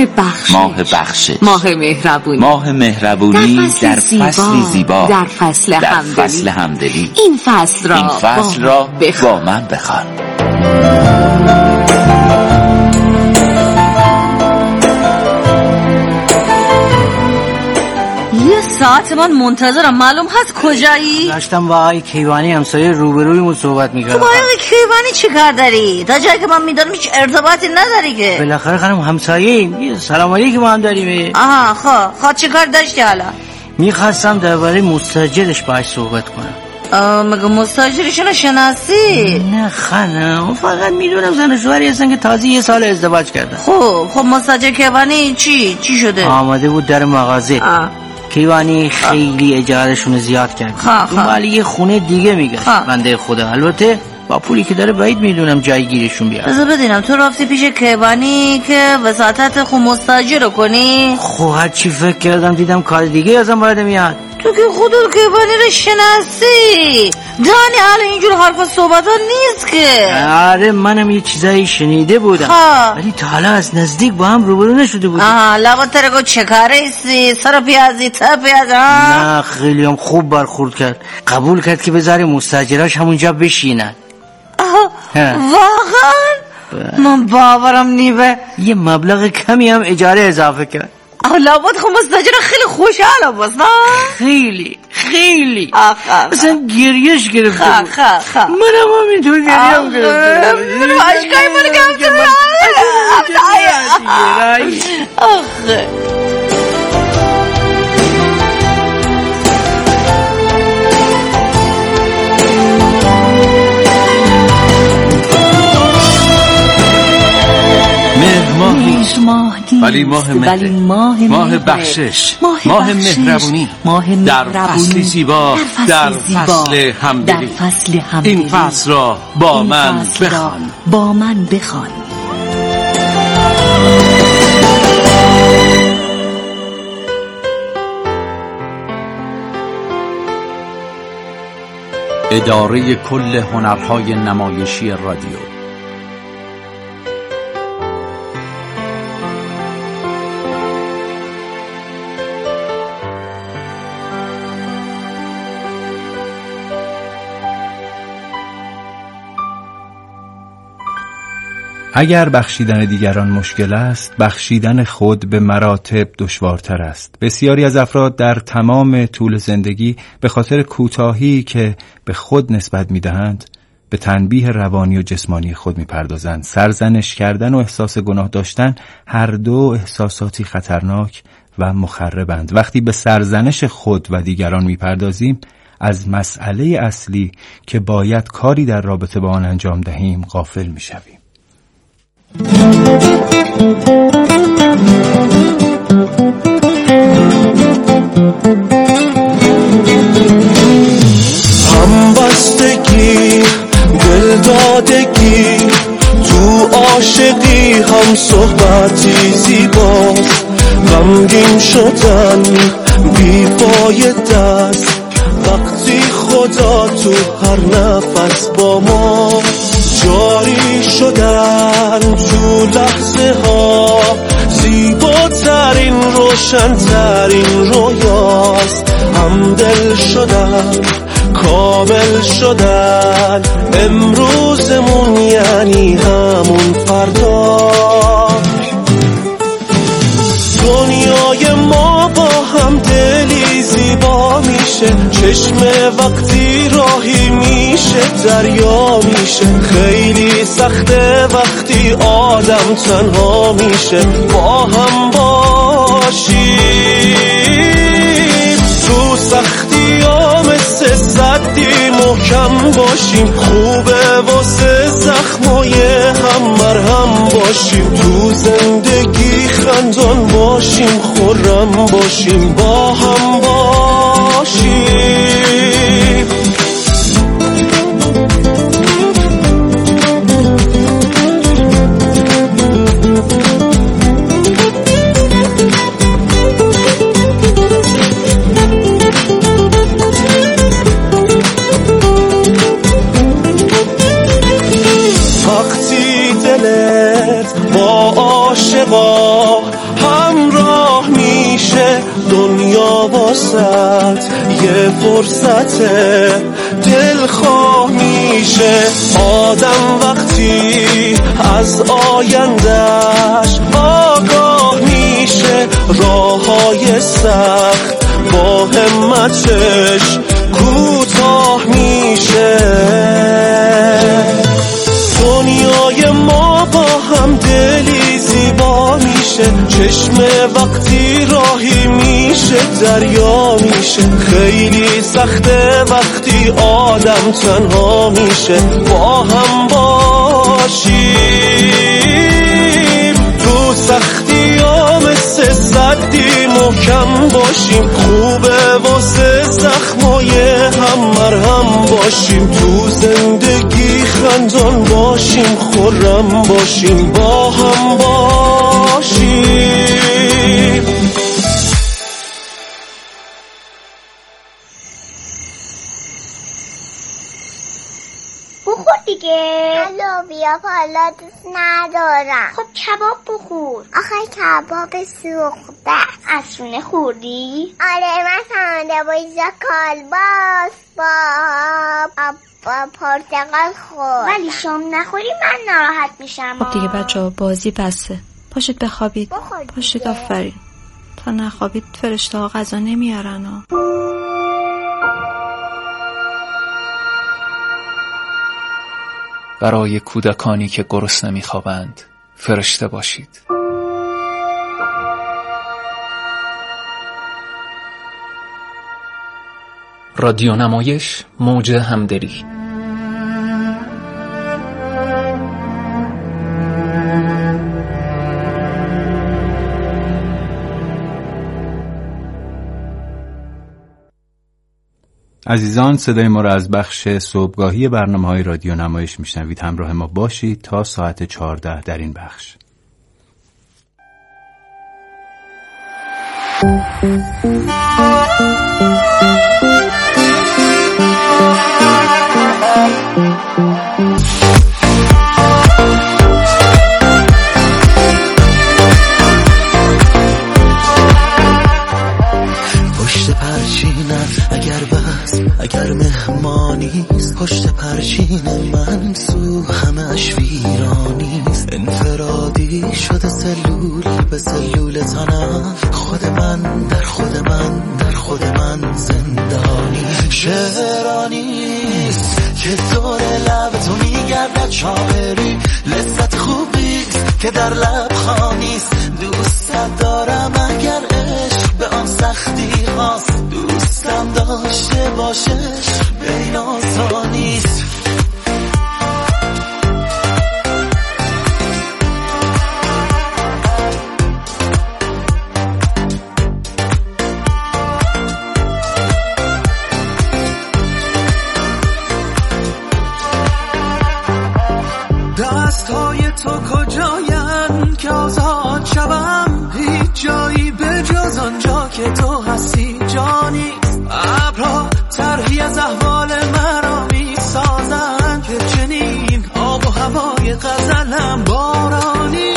بخشش، ماه بخشش، ماه مهربونی، ماه مهربونی در فصلی زیبا، در فصل همدلی. این فصل را با من بخوان. یه ساعت من منتظرم، معلوم هست کجایی؟ داشتم با آقای کیوانی همسایه روبرویمون صحبت میکردم. تو با آقای کیوانی چی کار داری؟ تا جایی که من میدونم هیچ ارتباطی نداری که. بالاخره خانم همسایه‌ایم، یه سلام علیکم ما هم داریم. آها خب چی کار داشتی حالا؟ میخواستم درباره مستاجرش باهاش صحبت کنم. مگه مستاجرشون شناسی؟ نه خانم، فقط میدونم زن و شوهری هستن که تازه یه سال ازدواج کردن. خب مستاجر کیوانی چی شده؟ آماده بود در مغازه. کیوانی خیلی اجارهشون زیاد کرد. ولی یه خونه دیگه میگه بنده خدا. البته با پولی که داره بعید میدونم جای گیرشون بیاد. بذار بدینم تو رفتی پیش کیوانی که وساطت خود مستاجر رو کنی؟ خب هر چی فکر کردم دیدم کار دیگه ازم باید میاد. تو که خودت کیوانی رو شناسی، دانی حالا اینجور حرف صحبت ها نیست که. آره منم یه چیزایی شنیده بودم ولی تا حالا از نزدیک با هم روبرو نشده بودیم. لابد ترگو چه کاره ایستی؟ سر پیازی تا پیاز؟ نه خیلی هم خوب برخورد کرد، قبول کرد که بذاره مستاجراش همونجا بشینن. واقعا؟ من باورم نیبه. یه مبلغ کمی هم اجاره اضافه کرد. لابد خب مستاجر خیلی خوشحال باست. خیلی اصلا گریهش گرفته بود. منم همینطور گریم گرفته بود. عشقای منو گرفته آخه ولی ماه بخشش، ماه مهربونی، در فصلی زیبا، در فصل همدلی. این فصل را با من بخوان. اداره کل هنرهای نمایشی رادیو. اگر بخشیدن دیگران مشکل است، بخشیدن خود به مراتب دشوارتر است. بسیاری از افراد در تمام طول زندگی به خاطر کوتاهی که به خود نسبت می‌دهند، به تنبیه روانی و جسمانی خود می‌پردازند. سرزنش کردن و احساس گناه داشتن هر دو احساساتی خطرناک و مخربند. وقتی به سرزنش خود و دیگران می‌پردازیم، از مسئله اصلی که باید کاری در رابطه با آن انجام دهیم غافل می‌شویم. همبستگی، دلدادگی، تو عاشقی هم صحبتی زیباست. غمگین شدن بی فایده است وقتی خدا تو هر نفس با ما جاری شدن. تو لحظه ها زیباترین روشنترین رویاست. همدل شدن، کامل شدن، امروزمون یعنی همون فردا. دنیای ما با هم دلی زیبا میشه، چشم وقتی راهی میشه دریا میشه. خیلی سخته وقتی آدم تنها میشه، با هم باشیم تو سختی ها مثل سدی محکم باشیم. خوبه واسه زخمای هم مرهم باشیم، تو زندگی خندان باشیم، خرم باشیم، با هم باشیم. وقتی دلت با عاشقا واسط یه فرصت دلخواه میشه. آدم وقتی از آیندهش آگاه میشه، راههای سخت با همتش کوتاه میشه. دنیای ما با هم دلی زیبا میشه، چشم وقتی راهی میشه دریا میشه. خیلی سخته وقتی آدم تنها میشه، با هم باشیم تو سختی ها مثل سدی محکم باشیم. خوبه واسه زخمای هم مرهم باشیم، تو زندگی خندان باشیم، خرم باشیم، با هم باشیم. بخور دیگه. لوبیا حالا دوست ندارم. خب کباب بخور. آخه کباب سوخته. عصرونه خوردی؟ آره من سمنده با کالباس با پرتقال خورد. ولی شام نخوری من ناراحت میشم. خب دیگه بچه‌ها بازی بسه، پاشید بخوابید. پاشید آفرین. تا نخوابید فرشته ها غذا نمیارن ها. برای کودکانی که گرسنه میخوابند فرشته باشید. رادیو نمایش موج همدلی. عزیزان صدای ما را از بخش صبحگاهی برنامه‌های رادیو نمایش میشنوید. همراه ما باشید تا ساعت 14 در این بخش. پشت پرچینم اگر بس اگر مهمانیست، پشت پرچین من سو همش ویرانیست. انفرادی شده سلول به سلول تنم، خود من در خود من در خود من زندانی. شعرانیست که دور لب تو میگردد شاعری، لذت خوبیست که در لب خانیست. دوست دارم اگر عشق به آن سختی هاست، دوستم داشته باشش بین آسانیست. دستای تو کجاین که آزاد شوم؟ هیچ جایی به جز آنجا که تو هستی جانیست. ابرها طرحی از احوال مرا می سازند که چنین آب و هوای غزلم بارانیست.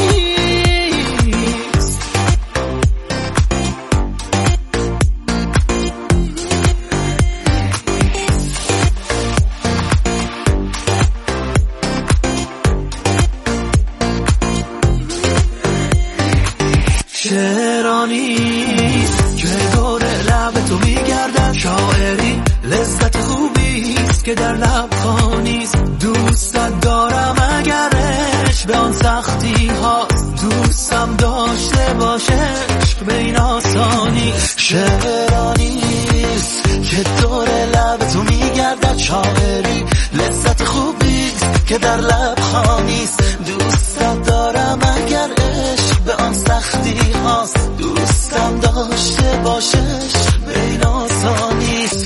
شعرانیست که دور لب تو میگردم شاعری، لذت خوبیست که در لب خانیست. دوستت دارم اگر عشق به آن سختی هاست، دوستم داشته باشه عشق به این آسانیست. شعرانیست که دور لب تو میگردد شاعری، لذت خوبیست که در لب خانیست. دوستت دارم اگر عشق به آن سختی هاست، دوستم داشته باشش به این آسانیست.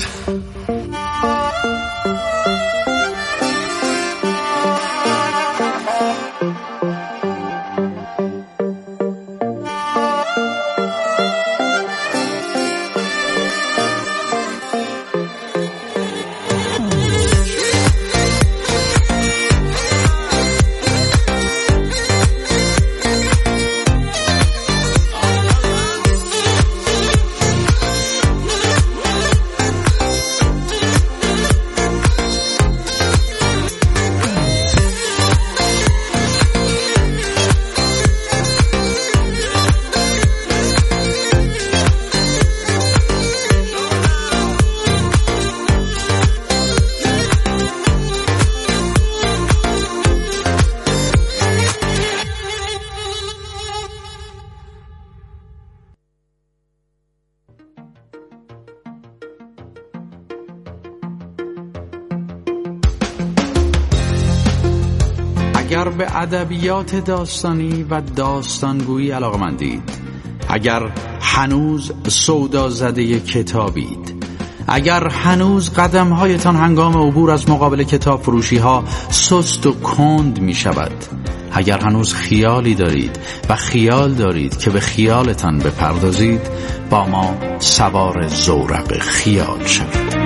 اگر به ادبیات داستانی و داستانگویی علاقه‌مندید، اگر هنوز سودا زده کتابید، اگر هنوز قدم‌هایتان هنگام عبور از مقابل کتاب فروشی‌ها سست و کند می‌شود، اگر هنوز خیالی دارید و خیال دارید که به خیالتان بپردازید، با ما سوار زورق خیال شوید.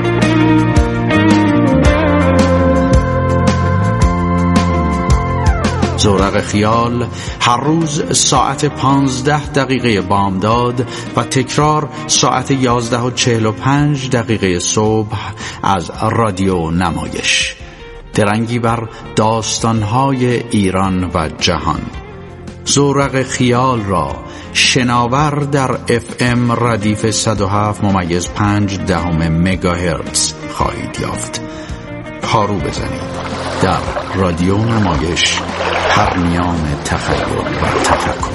زورق خیال هر روز ساعت 15 بامداد و تکرار ساعت 11:45 صبح از رادیو نمایش. درنگی بر داستانهای ایران و جهان. زورق خیال را شناور در FM ردیف 107.5 مگاهرتز خواهید یافت. پارو بزنید در رادیو نمایش، پرمیان تخیل و تفکر.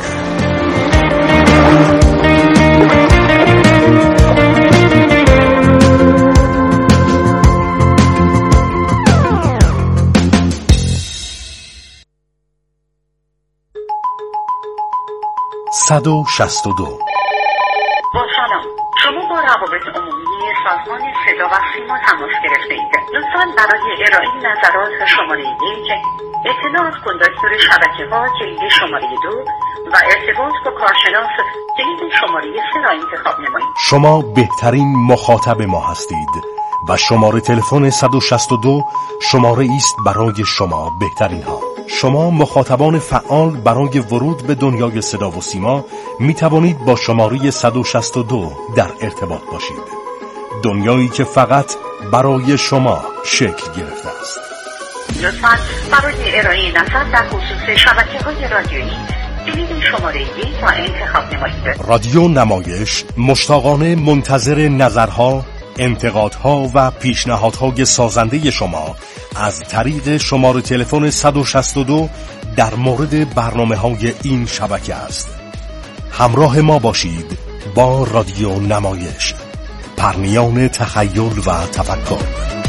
با سلام، شما با روابط عمومی سازمان صدا و سیما تماس گرفته اید. لطفاً برای ارائه نظرات شماره 1 اطلاع از کنداکتور شبکه‌ها کلید شماره 2 و ارتباط با کارشناس کلید شماره 3 را انتخاب نمایید. شما بهترین مخاطب ما هستید و شماره تلفن 162 شماره است برای شما بهترین ها. شما مخاطبان فعال برای ورود به دنیای صدا و سیما می توانید با شماره 162 در ارتباط باشید. دنیایی که فقط برای شما شکل گرفته است. لطفاً برای ارائه نظر در خصوص شبکه‌های رادیویی کلید شماره 1 را انتخاب نمایید. رادیو نمایش مشتاقانه منتظر نظرها، انتقادها و پیشنهادهای سازنده شما از طریق شماره تلفن 162 در مورد برنامه‌های این شبکه است. همراه ما باشید با رادیو نمایش، پرمیان تخیل و تفکر.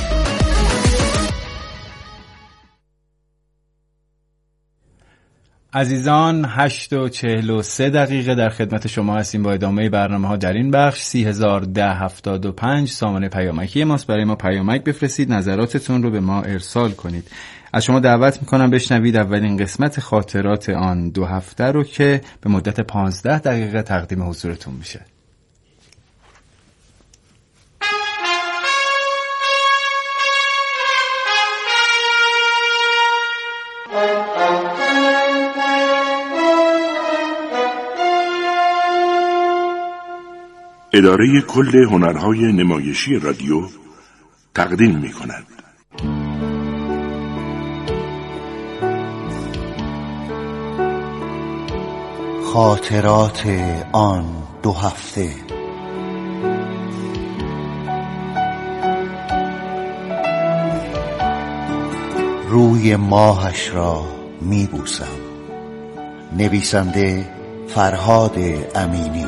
عزیزان 8:43 در خدمت شما هستیم با ادامه برنامه ها در این بخش. 301075 سامانه پیامکی ماست. برای ما پیامک بفرستید، نظراتتون رو به ما ارسال کنید. از شما دعوت میکنم بشنوید اولین قسمت خاطرات آن 2 هفته رو که به مدت 15 دقیقه تقدیم حضورتون میشه. اداره کل هنرهای نمایشی رادیو تقدیم می کند. خاطرات آن 2 هفته. روی ماهش را می بوسم. نویسنده فرهاد امینی.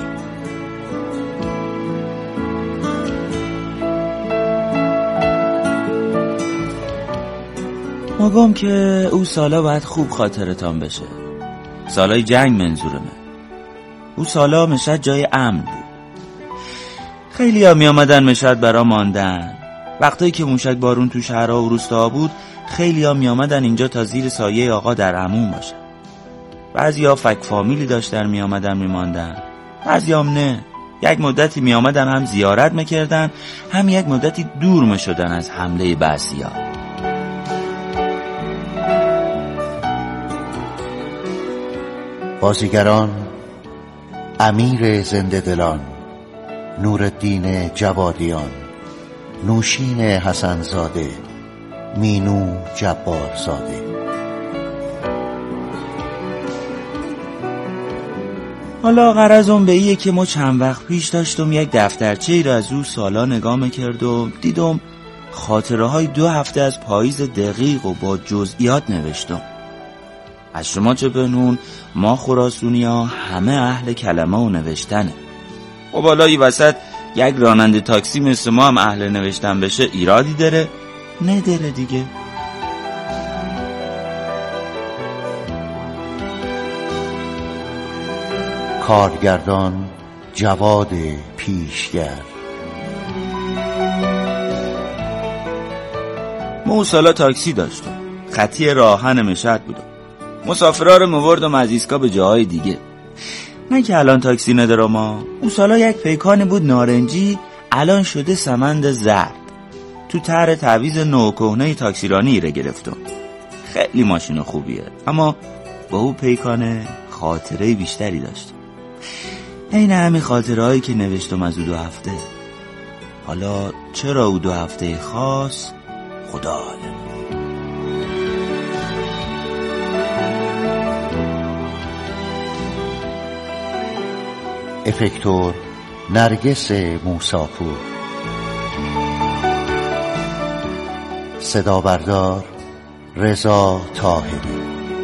مگم که او سالا باید خوب خاطرتان بشه. سالای جنگ منظورمه. او سالا مشهد جای امن بود. خیلی ها می آمدن مشهد برا ماندن. وقتایی که موشک بارون تو شهرها و روستاها بود، خیلی ها می آمدن اینجا تا زیر سایه آقا در عموم باشن. بعضی ها فک فامیلی داشتن می آمدن می ماندن. بعضی هم نه. یک مدتی می آمدن هم زیارت میکردن، هم یک مدتی دور می شدن از حمله بعضی ها. بازیگران: امیر زنده دلان، نورالدین جوادیان، نوشین حسنزاده، مینو جبارزاده. حالا غرضم به ایه که ما چند وقت پیش داشتم یک دفترچه ای را از او سالا نگاه میکرد و دیدم خاطره های 2 هفته از پاییز دقیق و با جزئیات نوشتم. از شما چه بنون، ما خراسونی ها همه اهل کلمه و نوشتنه. و بالا ای وسط یک راننده تاکسی مثل ما هم اهل نوشتن بشه ایرادی داره؟ نداره دیگه. کارگردان جواد پیشگر. ما اون سالا تاکسی داشتم، خطی راهن مشهد بودم. مسافرها رو می‌بردم از ایستگاه به جاهای دیگه. نه که الان تاکسی ندارم. اون سالا یک پیکانی بود نارنجی، الان شده سمند زرد. تو طرح تعویض نوکهنه تاکسیرانی رو گرفتم. خیلی ماشین خوبیه، اما با اون پیکانه خاطره بیشتری داشتم. این همین خاطرهایی که نوشتم از او 2 هفته. حالا چرا او 2 هفته خاص؟ خدا عالم. افکتور نرگس موساپور، صدا بردار رضا طاهری.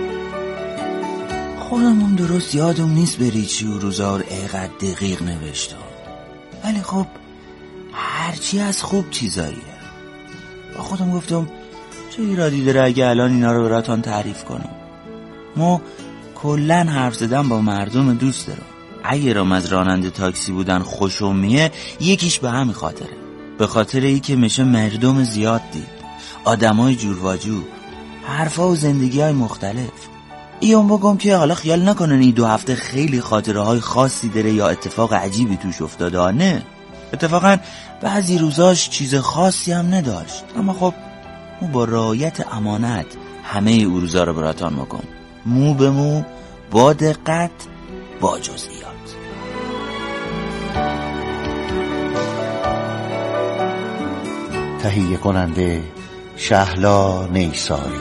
خودمون درست یادم نیست بری چی و روزار اینقدر دقیق نوشتم، ولی خب هرچی از خوب چیزاییه. با خودم گفتم چه ایرادی داره اگه الان اینا رو براتون تعریف کنم. ما کلن حرف زدن با مردم دوست دارم. اگرم از راننده تاکسی بودن خوشم میه، یکیش به همین خاطره، به خاطر ای که میشه مردم زیاد دید، آدمای جور و جو، حرفا و زندگی های مختلف. ایام بگم که حالا خیال نکنن این 2 هفته خیلی خاطره های خاصی داره یا اتفاق عجیبی توش افتاده. نه، اتفاقا بعضی روزاش چیز خاصی هم نداشت، اما خب مو با رعایت امانت همه او روزا رو براتان میگم، مو به مو، با دقت، با جزئیات. تهیه کننده شهلا نیساری.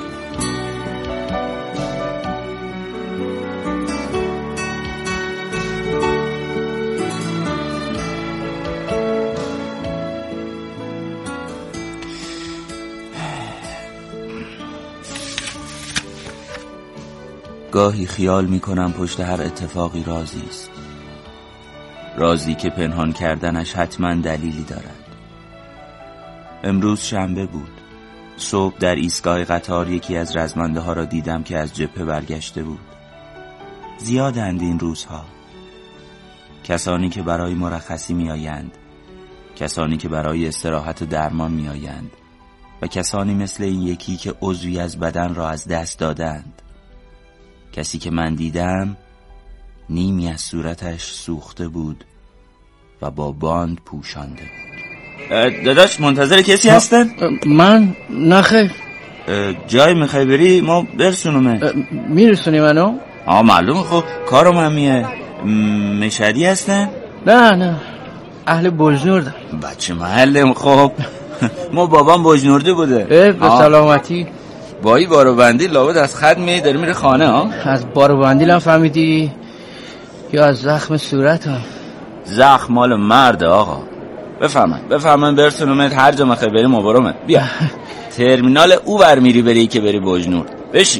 گاهی خیال میکنم پشت هر اتفاقی رازی است، رازی که پنهان کردنش حتما دلیلی دارد. امروز شنبه بود. صبح در ایستگاه قطار یکی از رزمنده ها را دیدم که از جبهه برگشته بود. زیادند این روزها، کسانی که برای مرخصی می آیند، کسانی که برای استراحت و درمان می آیند و کسانی مثل این یکی که عضوی از بدن را از دست دادند. کسی که من دیدم نیمی از صورتش سوخته بود و با باند پوشانده بود. داداش منتظر کسی هستن؟ من؟ نخیر. جای میخوای بری؟ ما برسونمه. میرسونی منو؟ معلومه، خب کارم همیه. مشهدی هستن؟ نه اهل بجنورد. بچه محلم. خب ما بابام بجنورده بوده. به سلامتی. با این بارو بندی لابد از خط داره میره خانه ها؟ از بارو بندی هم فهمیدی یا از زخم صورت ها؟ زخم مال مرده آقا. بفهمن برسونمت هر جا مخوای بری مبارمت. بیا ترمینال او بر میری بری که بری بجنورد. بشین.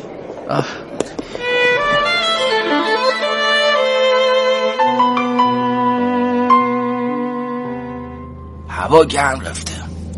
هوا گرم رفته.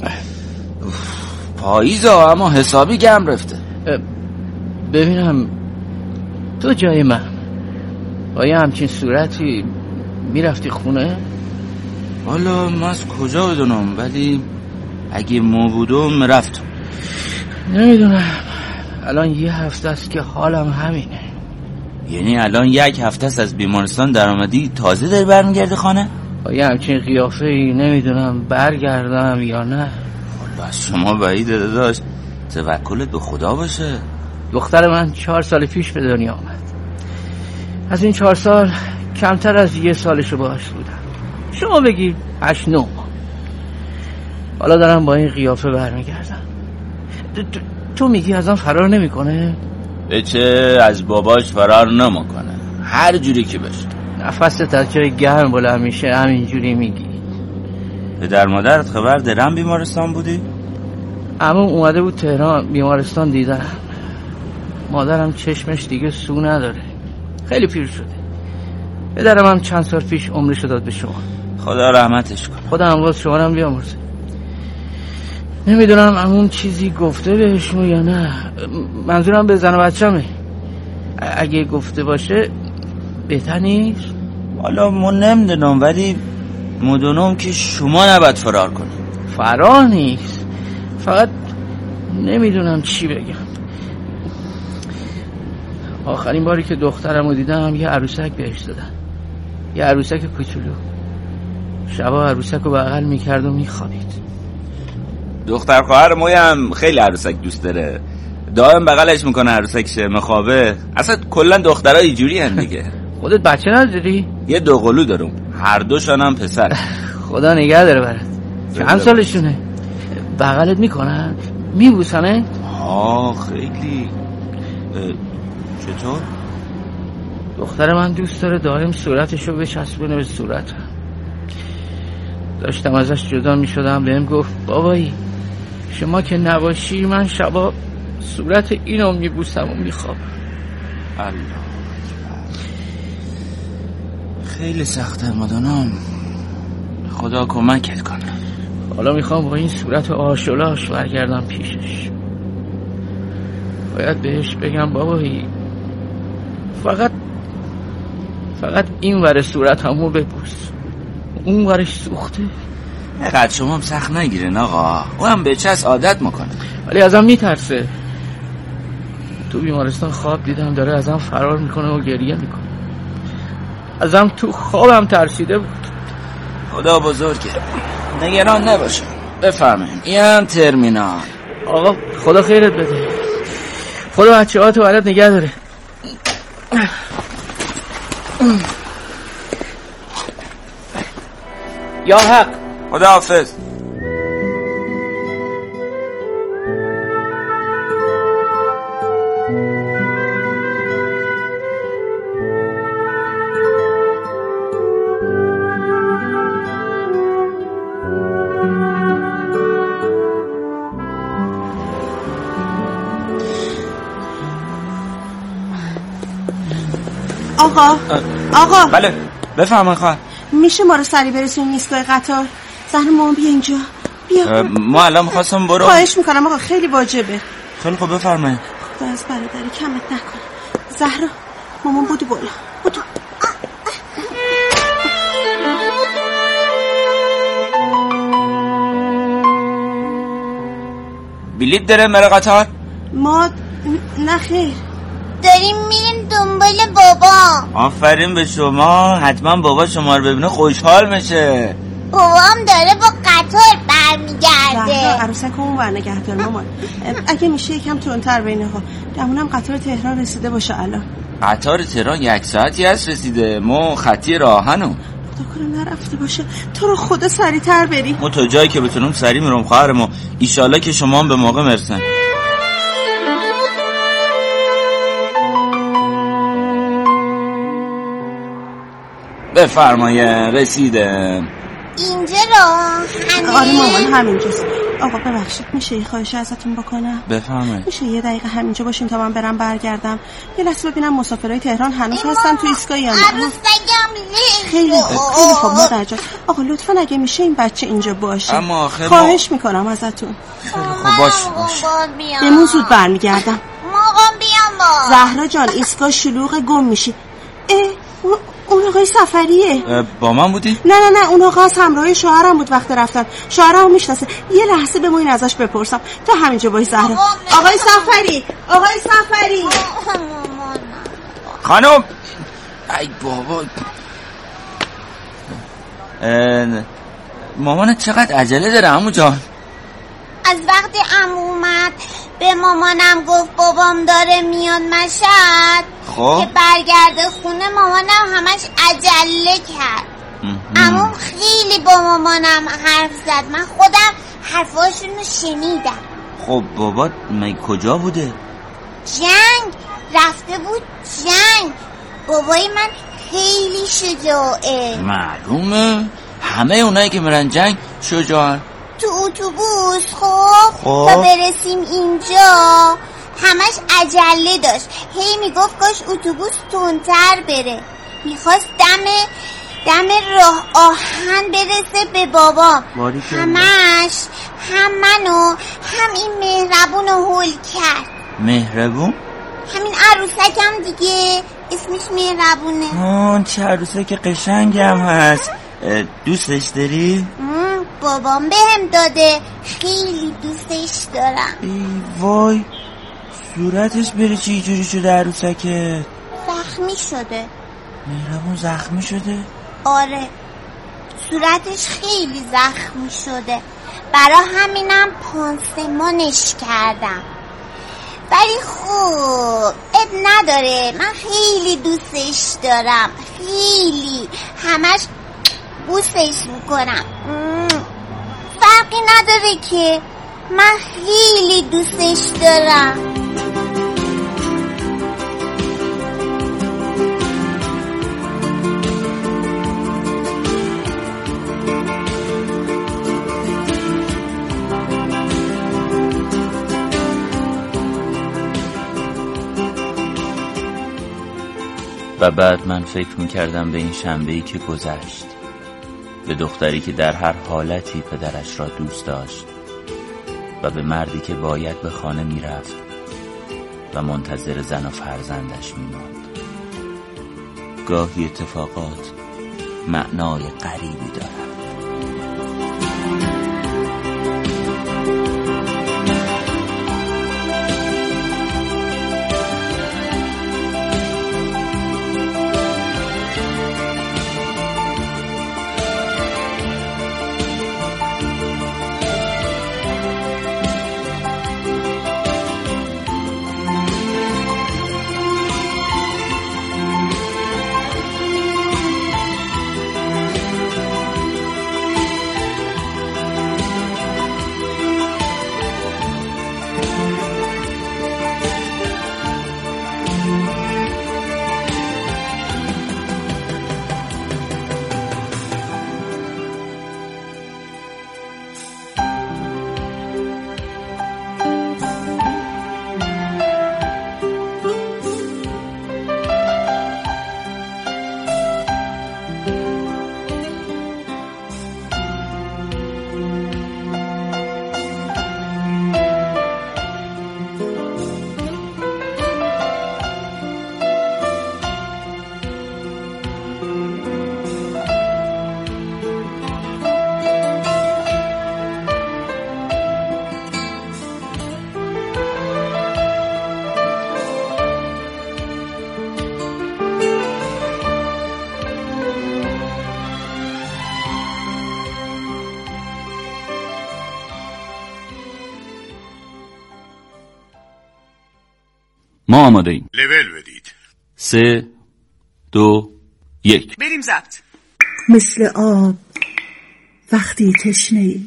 پاییزه اما حسابی گرم رفته. ببینم تو جای من با یه همچین صورتی میرفتی خونه؟ والا من از کجا بدونم، ولی اگه ما بودم رفتم. نمیدونم، الان 1 هفته است که حالم همینه. یعنی الان 1 هفته است از بیمارستان در آمدی تازه داری برمیگردی خانه؟ با یه همچین قیافه‌ای نمیدونم برگردم یا نه. بس شما بعیده داداش، توکلت به خدا باشه. دختر من 4 سال پیش به دنیا آمد. از این 4 سال کمتر از 1 سالشو باهاش بودم. شما بگی 8-9 ماه. حالا دارم با این قیافه برمیگردم. تو میگی ازم فرار نمیکنه؟ بچه از باباش فرار نمیکنه، هر جوری که بشه. نفست از جای گرم بلند میشه، همینجوری میگی. پدر مادرت خبر دارن بیمارستان بودی؟ عموم اومده بود تهران بیمارستان دیدن. مادرم چشمش دیگه سو نداره، خیلی پیر شده. پدرم هم چند سال پیش عمرشو داد به شما. خدا رحمتش کنه. خدا امروز شما هم بیامرزه. نمیدونم عموم چیزی گفته بهشون یا نه. منظورم به زن و بچه‌مه. اگه گفته باشه بهتر نیست؟ حالا ما نمیدونم، ولی مدونم که شما نباید فرار کنید. فرار نیست، فقط نمیدونم چی بگم. آخرین باری که دخترمو دیدم یه عروسک بهش دادن، یه عروسک کوچولو. شبا عروسک رو بغل میکرد و میخوابید. دختر خواهر مویم خیلی عروسک دوست داره، دائم بغلش میکنه عروسکشه، مخابه. اصلا کلا دخترها اینجوری هن دیگه. خودت بچه نداری؟ یه دوقلو دارم، هر دوشان هم پسر. خدا نگه داره برات. چند سالشونه؟ بغلت میکنن؟ میبوسنه؟ خیلی. چطور؟ دختر من دوست داره دائم صورتشو بچسبونه به صورتم. داشتم ازش جدا میشدم، بهم گفت بابایی شما که نباشی من شبا صورت اینو میبوسم و میخوابم. الله، خیلی سخته مادانم، خدا کمکت کنه. حالا میخوام با این صورت آشولاش برگردم پیشش. باید بهش بگم بابایی فقط این ور صورتمو ببوس، اون ورش سوخته. اینقدر شما هم سخت نگیرین آقا، او هم به چس عادت میکنه. ولی ازم میترسه. تو بیمارستان خواب دیدم داره ازم فرار میکنه و گریه میکنه. ازم تو خوابم ترسیده بود. خدا بزرگه، نگران نباشه. بفرمایید این هم ترمینال. آقا خدا خیرت بده، خدا بچه ها تو برات نگه داره. یا حق. خدا حافظ. آقا بله بفرمایید خواهر. میشه ما رو سریع برسونید ایستگاه قطار؟ زهر مامان بیا اینجا، بیا. ما الان می‌خواستم برو. خواهش میکنم آقا، خیلی واجبه. خیلی خوب بفرمایید. خدا از برادری کمت نکنه. زهرا مامان بودو بالا، بودو. بلیط داره میره قطار؟ ما نخیر، داریم میریم دنبال بابا. آفرین به شما، حتما بابا شما رو ببینه خوشحال میشه. بابام داره با قطار برمیگرده. زهرا عروسک اون ور نگه دار مامان. اگه میشه یکم تندتر بینه ها، گمونم قطار تهران رسیده باشه الان. قطار تهران 1 ساعتی هست رسیده، ما خطی راهنم. خدا کنه نرفته باشه، تو رو خدا سریعتر بریم. ما تا جایی که بتونم سریع میرم خواهرمو، ایشالله که شما هم به موقع مرسن. بفرمایه رسیده. اینجا رو آره مامان همینجاست. آقا ببخشید میشه یه خواهشی ازتون بکنم؟ بفرمایید. میشه یه دقیقه همینجا باشین تا من برم برگردم، یه لحظه ببینم مسافرای تهران هنوز هستن تو ایستگاه یا نه. خیلی خوب مادر جان. آقا لطفا اگه میشه این بچه اینجا باشه، اما خواهش میکنم ازتون. خب باش بمون زود برمیگردم. مامان بیام با زهرا جان ایستگاه شلوغ، گم میشی. اون آقای سفریه. با من بودی؟ نه اون آقا از همراه شوهرم بود وقت رفتن. شوهرم میشناسه. یه لحظه بمونین ازش بپرسم. تا همینجا وای زهرا. آقای سفری. خانم. ای بابا. مامانت چقدر عجله داره عمو جان؟ از وقتی عمو اومد به مامانم گفت بابام داره میاد مشهد که برگرده خونه، مامانم همش عجله کرد. عموم خیلی با مامانم حرف زد، من خودم حرفاشونو شنیدم. خب بابا مگه کجا بوده؟ جنگ رفته بود، جنگ. بابای من خیلی شجاعه. معلومه، همه اونایی که میرن جنگ شجاعن. تو اتوبوس خب تا برسیم اینجا همش عجله داشت، هی میگفت کاش اتوبوس تندتر بره. میخواست دم راه آهن برسه به بابام. همش هم منو هم این مهربون رو هول کرد. مهربون؟ همین عروسکم دیگه اسمش مهربونه. چه عروسه که قشنگم هست. دوستش داری؟ بابام بهم داده، خیلی دوستش دارم. ای وای، صورتش بره چی جوری شده عروسکه؟ زخمی شده. مهربون زخمی شده؟ آره، صورتش خیلی زخمی شده، برا همینم پانسمانش کردم. ولی خوب اب نداره، من خیلی دوستش دارم، خیلی همش بوسش میکنم. فرقی نداره که من خیلی دوستش دارم. و بعد من فکر میکردم به این شنبه‌ای که گذشت، به دختری که در هر حالتی پدرش را دوست داشت و به مردی که باید به خانه میرفت و منتظر زن و فرزندش میماند. گاهی اتفاقات معنای غریبی دارند. ما آماده ایم. لول بدید. 3 2 1 بریم ضبط. مثل آب وقتی تشنه‌ای،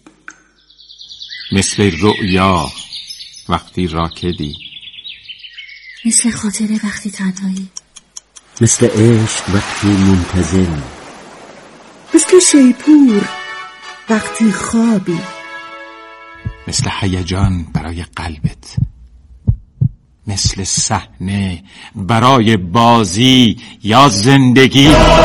مثل رؤیا وقتی راکدی، مثل خاطره وقتی تنهایی، مثل عشق وقتی منتظری، مثل شیپور وقتی خوابی، مثل هیجان برای قلبت، مثل صحنه برای بازی یا زندگی.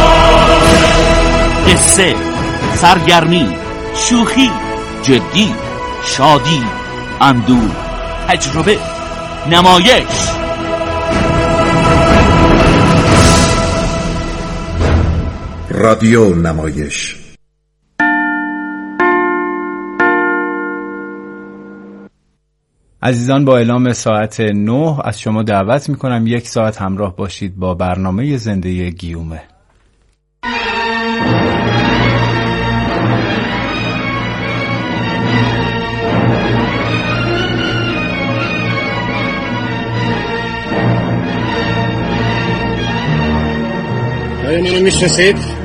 قصه، سرگرمی، شوخی، جدی، شادی، اندوه، تجربه، نمایش. رادیو نمایش. عزیزان، با اعلام ساعت 9 از شما دعوت میکنم 1 ساعت همراه باشید با برنامه زنده گیومه. آیا منو میشناسید؟